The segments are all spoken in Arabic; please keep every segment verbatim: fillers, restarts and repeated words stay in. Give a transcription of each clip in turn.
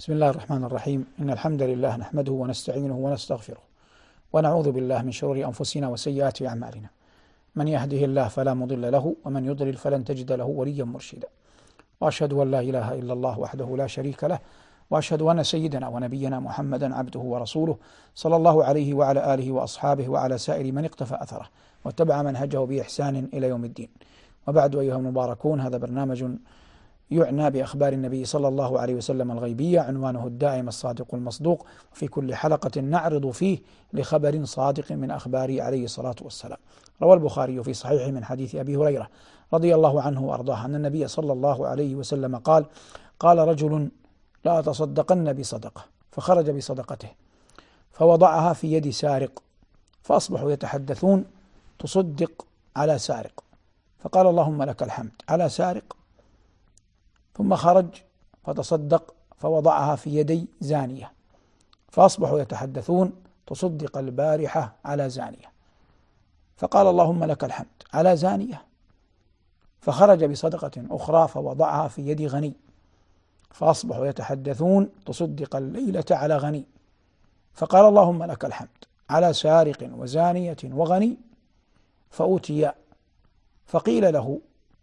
بسم الله الرحمن الرحيم. إن الحمد لله نحمده ونستعينه ونستغفره ونعوذ بالله من شرور أنفسنا وسيئات أعمالنا. من يهده الله فلا مضل له ومن يضلل فلن تجد له وليا مرشدا. وأشهد أن لا إله إلا الله وحده لا شريك له، وأشهد أن سيدنا ونبينا محمدا عبده ورسوله صلى الله عليه وعلى آله وأصحابه وعلى سائر من اقتفى أثره واتبع منهجه بإحسان إلى يوم الدين. وبعد، أيها المباركون، هذا برنامج يعنى بأخبار النبي صلى الله عليه وسلم الغيبية، عنوانه الدائم الصادق المصدوق، وفي كل حلقة نعرض فيه لخبر صادق من أخباره عليه الصلاة والسلام. روى البخاري في صحيحه من حديث أبي هريرة رضي الله عنه وأرضاه أن النبي صلى الله عليه وسلم قال: قال رجل: لا أتصدقن بصدقة، فخرج بصدقته فوضعها في يد سارق، فأصبحوا يتحدثون: تصدق على سارق، فقال: اللهم لك الحمد على سارق. ثم خرج فتصدق فوضعها في يدي زانية، فأصبحوا يتحدثون: تصدق البارحة على زانية، فقال: اللهم لك الحمد على زانية. فخرج بصدقة أخرى فوضعها في يد غني، فأصبحوا يتحدثون: تصدق الليلة على غني، فقال: اللهم لك الحمد على سارق وزانية وغني. فأوتي فقيل له: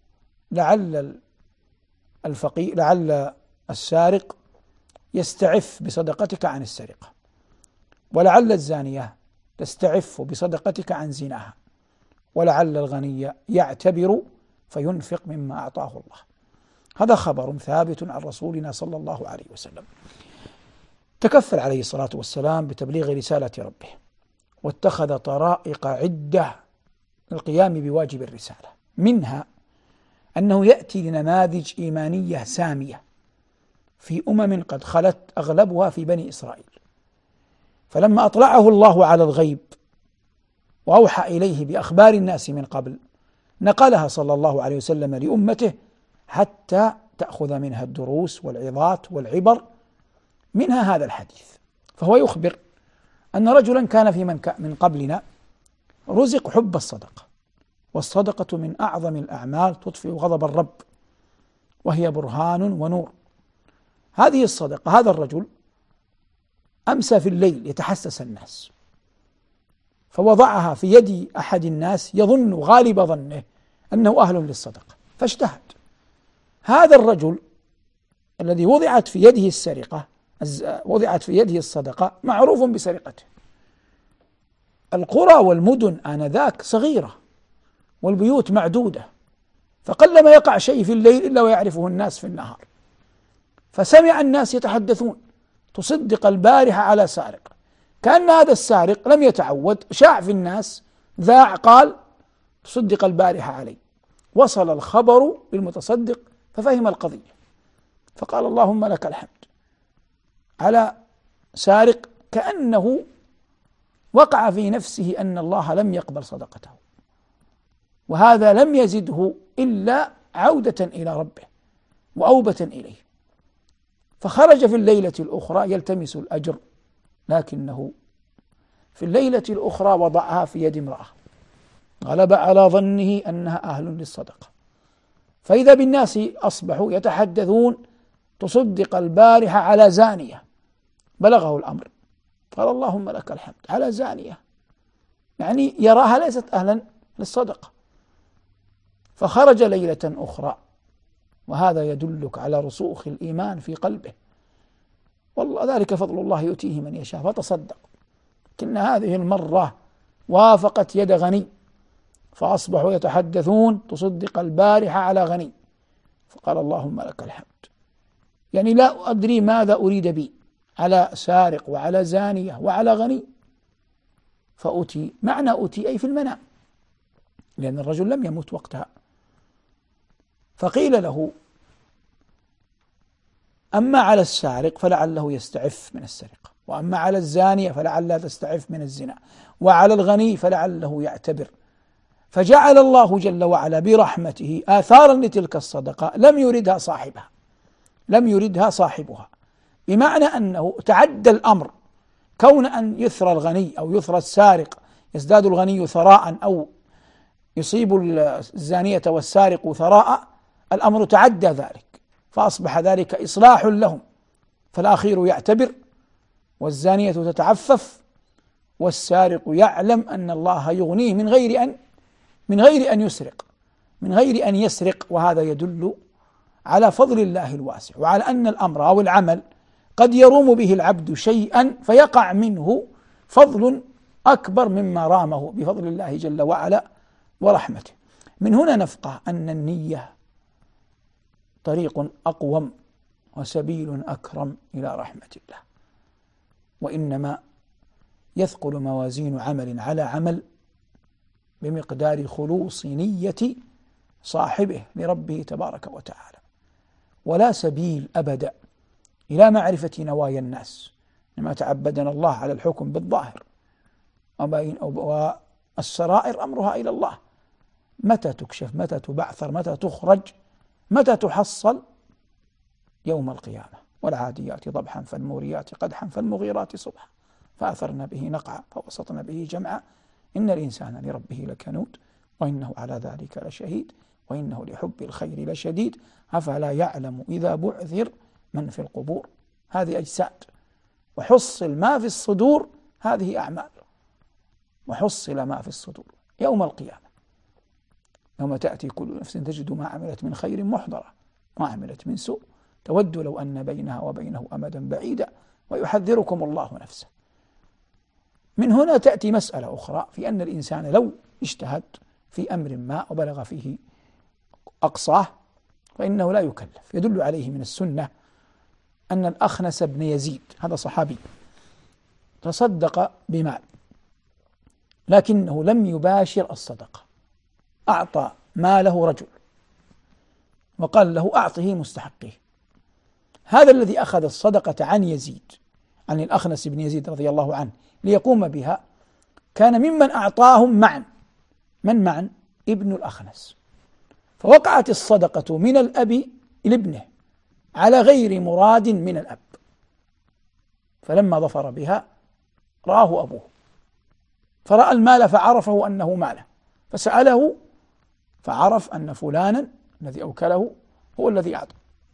لعل الفقير لعل السارق يستعف بصدقتك عن السرقة، ولعل الزانية تستعف بصدقتك عن زناها، ولعل الغني يعتبر فينفق مما أعطاه الله. هذا خبر ثابت عن رسولنا صلى الله عليه وسلم، تكفل عليه الصلاة والسلام بتبليغ رسالة ربه، واتخذ طرائق عدة للقيام بواجب الرسالة، منها أنه يأتي لنماذج إيمانية سامية في أمم قد خلت أغلبها في بني إسرائيل. فلما أطلعه الله على الغيب وأوحى إليه بأخبار الناس من قبل، نقلها صلى الله عليه وسلم لأمته حتى تأخذ منها الدروس والعظات والعبر، منها هذا الحديث. فهو يخبر أن رجلا كان في من من قبلنا رزق حب الصدقة، والصدقة من أعظم الأعمال تطفئ غضب الرب، وهي برهان ونور. هذه الصدقة، هذا الرجل أمسى في الليل يتحسس الناس، فوضعها في يد أحد الناس يظن غالب ظنه أنه أهل للصدقة، فاجتهد. هذا الرجل الذي وضعت في يده السرقة وضعت في يده الصدقة معروف بسرقته. القرى والمدن آنذاك صغيرة والبيوت معدودة، فقلما يقع شيء في الليل إلا ويعرفه الناس في النهار. فسمع الناس يتحدثون: تصدق البارحة على سارق، كأن هذا السارق لم يتعود، شاع في الناس، ذاع، قال: تصدق البارحة علي. وصل الخبر بالمتصدق ففهم القضية، فقال: اللهم لك الحمد على سارق، كأنه وقع في نفسه أن الله لم يقبل صدقته، وهذا لم يزده إلا عودة إلى ربه وأوبة إليه. فخرج في الليلة الأخرى يلتمس الأجر، لكنه في الليلة الأخرى وضعها في يد امرأة غلب على ظنه أنها أهل للصدقة، فإذا بالناس أصبحوا يتحدثون: تصدق البارحة على زانية. بلغه الأمر، قال: اللهم لك الحمد على زانية، يعني يراها ليست أهلا للصدقة. فخرج ليلة أخرى، وهذا يدلك على رسوخ الإيمان في قلبه، والله ذلك فضل الله يؤتيه من يشاء، فتصدق. لكن هذه المرة وافقت يد غني، فأصبحوا يتحدثون: تصدق البارحة على غني، فقال: اللهم لك الحمد، يعني لا أدري ماذا أريد بي، على سارق وعلى زانية وعلى غني. فأتي، معنى أتي أي في المنام، لأن الرجل لم يمت وقتها. فقيل له: أما على السارق فلعله يستعف من السرقة، وأما على الزانية فلعلها تستعف من الزنا، وعلى الغني فلعله يعتبر. فجعل الله جل وعلا برحمته آثارا لتلك الصدقة لم يردها صاحبها لم يردها صاحبها بمعنى أنه تعدى الأمر، كون أن يثرى الغني أو يثرى السارق، يزداد الغني ثراء أو يصيب الزانية والسارق ثراء، الأمر تعدى ذلك، فأصبح ذلك إصلاح لهم فالأخير يعتبر، والزانية تتعفف، والسارق يعلم أن الله يغنيه من غير أن من غير أن يسرق من غير أن يسرق وهذا يدل على فضل الله الواسع، وعلى أن الأمر أو العمل قد يروم به العبد شيئا فيقع منه فضل أكبر مما رامه بفضل الله جل وعلا ورحمته. من هنا نفقه أن النية طريق أقوم وسبيل أكرم إلى رحمة الله، وإنما يثقل موازين عمل على عمل بمقدار خلوص نية صاحبه لربه تبارك وتعالى، ولا سبيل أبدا إلى معرفة نوايا الناس، لما تعبدنا الله على الحكم بالظاهر، والسرائر أمرها إلى الله، متى تكشف، متى تبعثر، متى تخرج، متى تحصل؟ يوم القيامة. والعاديات ضبحا فالموريات قدحا فالمغيرات صبحا فأثرن به نقعا فوسطن به جمعا إن الإنسان لربه لكنود وإنه على ذلك لشهيد وإنه لحب الخير لشديد أفلا يعلم إذا بعثر من في القبور. هذه أجساد، وحصل ما في الصدور، هذه أعمال، وحصل ما في الصدور يوم القيامة، يوم تأتي كل نفس تجد ما عملت من خير محضرة ما عملت من سوء تود لو أن بينها وبينه أمدا بعيدا ويحذركم الله نفسه. من هنا تأتي مسألة أخرى في أن الإنسان لو اجتهد في أمر ما وبلغ فيه أقصاه فإنه لا يكلف. يدل عليه من السنة أن الأخنس بن يزيد هذا صحابي تصدق بمال لكنه لم يباشر الصدقة، أعطى ماله رجل وقال له أعطه مستحقه. هذا الذي أخذ الصدقة عن يزيد عن الأخنس بن يزيد رضي الله عنه ليقوم بها كان ممن أعطاهم معا. من معا؟ ابن الأخنس. فوقعت الصدقة من الأب لابنه على غير مراد من الأب، فلما ظفر بها رآه أبوه فرأى المال فعرفه أنه ماله، فسأله فعرف أن فلانا الذي أوكله هو الذي أعطى،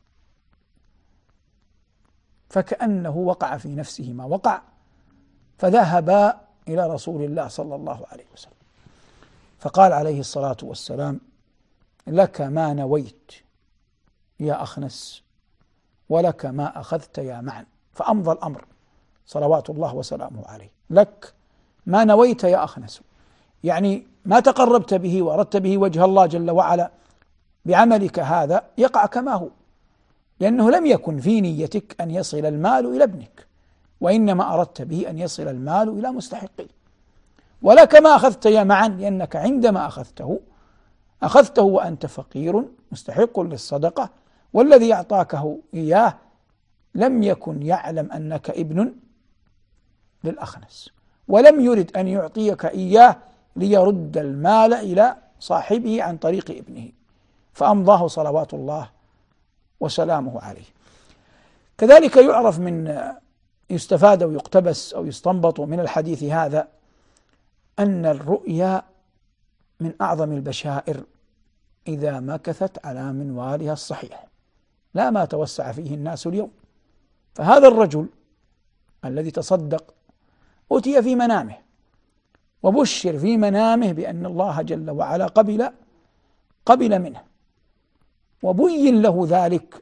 فكأنه وقع في نفسه ما وقع، فذهبا إلى رسول الله صلى الله عليه وسلم فقال عليه الصلاة والسلام لك ما نويت يا أخنس ولك ما أخذت يا معن. فأمضى الأمر صلوات الله وسلامه عليه، لك ما نويت يا أخنس، يعني ما تقربت به وأردت به وجه الله جل وعلا بعملك هذا يقع كما هو، لأنه لم يكن في نيتك أن يصل المال إلى ابنك، وإنما أردت به أن يصل المال إلى مستحقه. ولك ما أخذت يا معا، لأنك عندما أخذته أخذته وأنت فقير مستحق للصدقة، والذي أعطاكه إياه لم يكن يعلم أنك ابن للأخنس، ولم يرد أن يعطيك إياه ليرد المال إلى صاحبه عن طريق ابنه، فأمضاه صلوات الله وسلامه عليه. كذلك يعرف من يستفاد أو يقتبس أو يستنبط من الحديث هذا أن الرؤيا من أعظم البشائر إذا مكثت على منوالها الصحيح، لا ما توسع فيه الناس اليوم. فهذا الرجل الذي تصدق أتي في منامه وبشر في منامه بأن الله جل وعلا قبل قبل منه، وبين له ذلك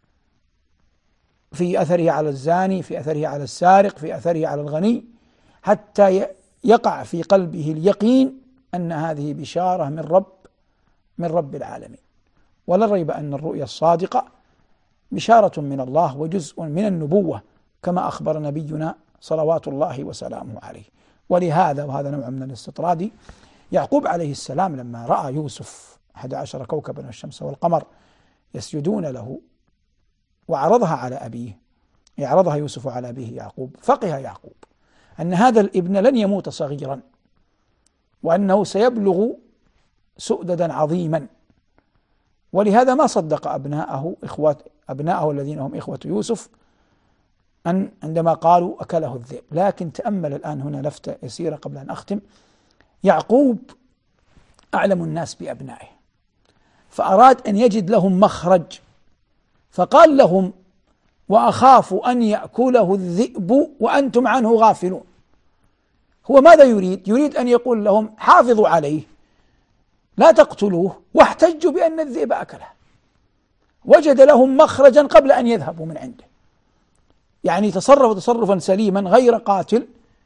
في أثره على الزاني، في أثره على السارق، في أثره على الغني، حتى يقع في قلبه اليقين أن هذه بشارة من رب من رب العالمين. ولا ريب أن الرؤيا الصادقة بشارة من الله وجزء من النبوة كما أخبر نبينا صلوات الله وسلامه عليه. ولهذا وهذا نوع من الاستطراد يعقوب عليه السلام لما رأى يوسف أحد عشر كوكبا والشمس والقمر يسجدون له وعرضها على أبيه، يعرضها يوسف على أبيه يعقوب، فقه يعقوب أن هذا الابن لن يموت صغيرا، وأنه سيبلغ سؤددا عظيما، ولهذا ما صدق أبناءه إخوات أبناءه الذين هم إخوة يوسف أن عندما قالوا أكله الذئب. لكن تأمل الآن هنا لفتة يسيرة قبل أن أختم. يعقوب أعلم الناس بأبنائه، فأراد أن يجد لهم مخرج، فقال لهم وأخاف أن يأكله الذئب وأنتم عنه غافلون. هو ماذا يريد؟ يريد أن يقول لهم حافظوا عليه لا تقتلوه، واحتجوا بأن الذئب أكله. وجد لهم مخرجا قبل أن يذهبوا من عنده، يعني تصرف تصرفا سليما غير قاتل،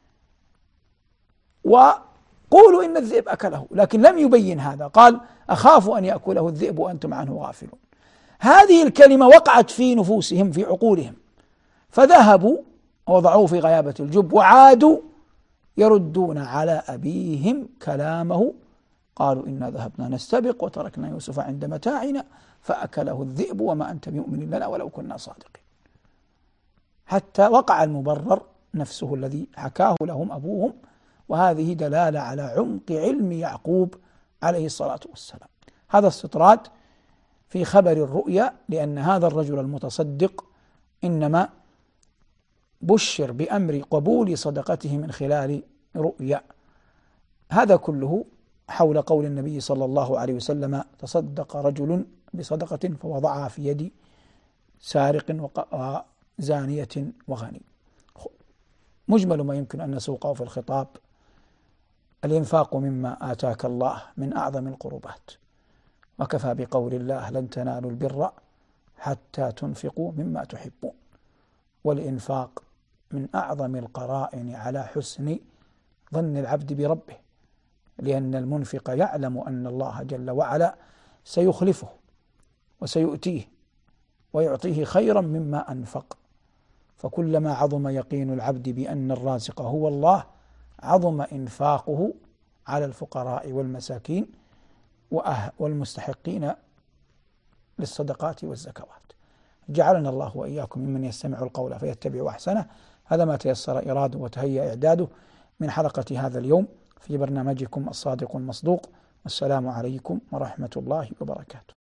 وقولوا إن الذئب أكله، لكن لم يبين هذا، قال أخاف أن يأكله الذئب وأنتم عنه غافلون. هذه الكلمة وقعت في نفوسهم في عقولهم، فذهبوا ووضعوه في غيابة الجب وعادوا يردون على أبيهم كلامه، قالوا إنا ذهبنا نستبق وتركنا يوسف عند متاعنا فأكله الذئب وما أنت بمؤمن لنا ولو كنا صادقين، حتى وقع المبرر نفسه الذي حكاه لهم أبوهم. وهذه دلالة على عمق علم يعقوب عليه الصلاة والسلام. هذا استطراد في خبر الرؤيا، لأن هذا الرجل المتصدق إنما بشر بأمر قبول صدقته من خلال رؤيا. هذا كله حول قول النبي صلى الله عليه وسلم: تصدق رجل بصدقة فوضعها في يد سارق وزانية وغني. مجمل ما يمكن أن نسوقه في الخطاب: الإنفاق مما آتاك الله من أعظم القربات، وكفى بقول الله: لن تنالوا البر حتى تنفقوا مما تحبون. والإنفاق من أعظم القرائن على حسن ظن العبد بربه، لأن المنفق يعلم أن الله جل وعلا سيخلفه وسيؤتيه ويعطيه خيرا مما أنفق. فكلما عظم يقين العبد بأن الرازق هو الله، عظم إنفاقه على الفقراء والمساكين والمستحقين للصدقات والزكوات. جعلنا الله وإياكم ممن يستمع القول فيتبع أحسنه. هذا ما تيسر إراده وتهيأ إعداده من حلقة هذا اليوم في برنامجكم الصادق المصدوق. والسلام عليكم ورحمة الله وبركاته.